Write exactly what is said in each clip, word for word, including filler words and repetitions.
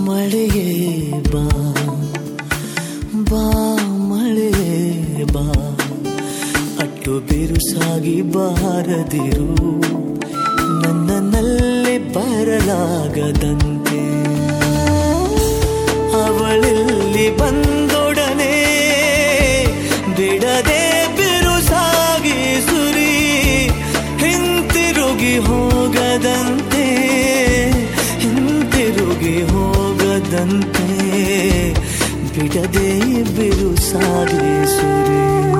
ಮಳೆಯೇ ಬಾ ಬಾ ಮಳೆಯೇ ಬಾ ಅಟ್ಟು ಬಿರುಸಾಗಿ ಬಾರದಿರು ನನ್ನಲ್ಲಿ ಬರಲಾಗದಂತೆ ಅವಳಲ್ಲಿ ಬಂದೊಡನೆ ಬಿಡದೆ ಬಿರುಸಾಗಿ ಸುರಿ ಹಿಂತಿರುಗಿ ಹೋಗದಂತೆ ಹಿಂತಿರುಗಿ ಹೋಗದಂತೆ ಬಿಡದೆ ಬಿರುಸಾಗಿ ಸುರಿ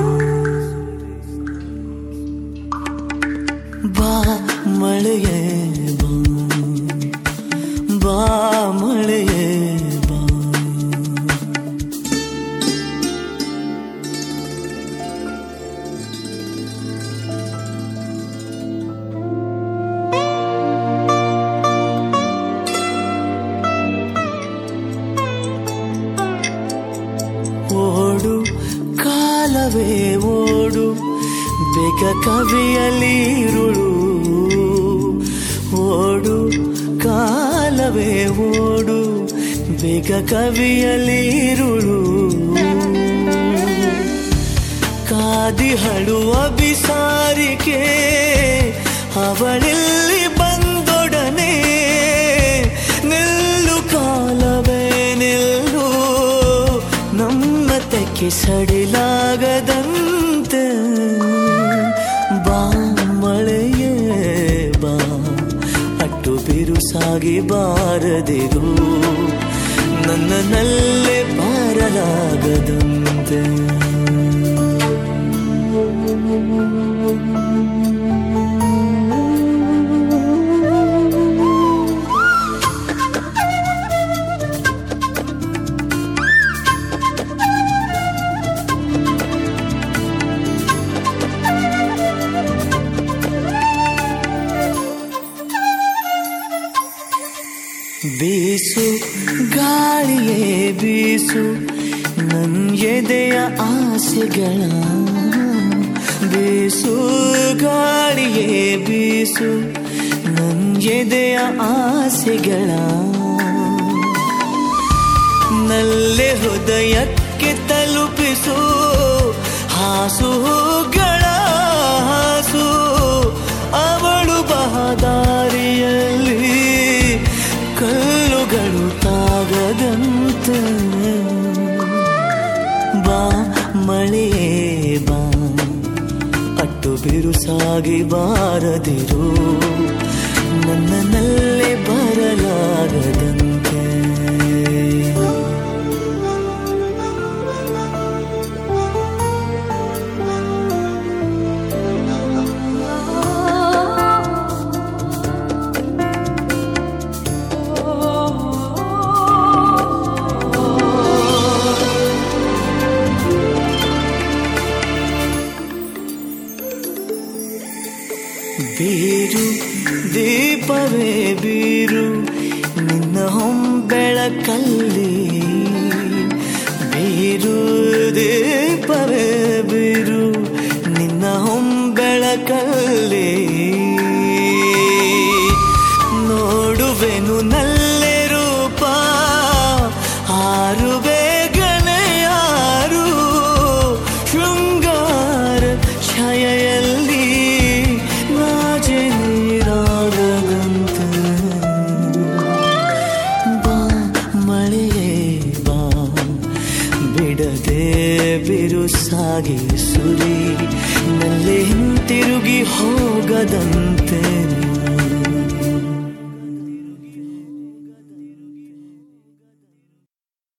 ಬಾ ಮಳೆಯೇ ಬಾ ಬಾ ಮಳೆಯೇ ಬಾ ಓಡು ಕಾಲವೇ ಓಡು ಬೇಗ ಕವಿಯಲಿ ಇರುಳು ಓಡು ಕಾಲವೇ ಓಡು ಬೇಗ ಕವಿಯಲಿ ಇರುಳು ಕಾದಿಹಳು ಅಭಿಸಾರಿಕೆ ಅವಳಲ್ಲಿ ಬಂದೊಡನೆ ನಿಲ್ಲು ಕಾಲವೇ ನಿಲ್ಲು ನಮ್ಮತಕ್ಕೆ ಸಡಿಲಾಗದಂತೆ ಬಾ ಮಳೆಯೇ ಬಾ ಅಟ್ಟು ಬಿರುಸಾಗಿ ಬಾರದಿರು ನನ್ನಲ್ಲೇ ಬಾರಲಾಗದಂತೆ ಬೀಸು ಗಾಳಿಯೇ ಬೀಸು ನನ್ ಎದೆಯ ಆಸೆಗಳ ಬೀಸು ಗಾಳಿಯೇ ಬೀಸು ನನ್ ಎದೆಯ ಆಸೆಗಳ ನಲ್ಲೆ ಹೃದಯಕ್ಕೆ ತಲುಪಿಸು ಹಾಸುಗಳ ಹಾಸು ಅವಳು ಬಹದಾರಿಯಲ್ಲಿ ಕಲ್ಲುಗಳು ತಾಗದಂತೆ ಬಾ ಮಳೆಯೇ ಬಾ ಅಟ್ಟು ಬಿರುಸಾಗಿ ಬಾರದಿರು ನನ್ನಲ್ಲೇ ಬರಲಾಗದಂತೆ ಬೀರು ದೀಪವೇ ಬೀರು ನಿನ್ನ ಹೊಂಬೆಳಕಲ್ಲಿ ಬೀರು ದೀಪವೇ ಬೀರು ನಿನ್ನ ಹೊಂಬೆಳಕಲ್ಲಿ ನೋಡುವೆನು ನಲ್ಲೆ ರೂಪ ಆರು ಬೇಗನೆ ಯಾರು ಶೃಂಗಾರ ಛಾಯೆಯಲ್ಲಿ ನೀರಾಗದಂತೆ ಬಾ ಮಳೆಯೇ ಬಾ ಬಿಡದೆ ಬಿರುಸಾಗಿ ಸುರಿ ನಲ್ಲೇ ಹಿಂತಿರುಗಿ ಹೋಗದಂತೆ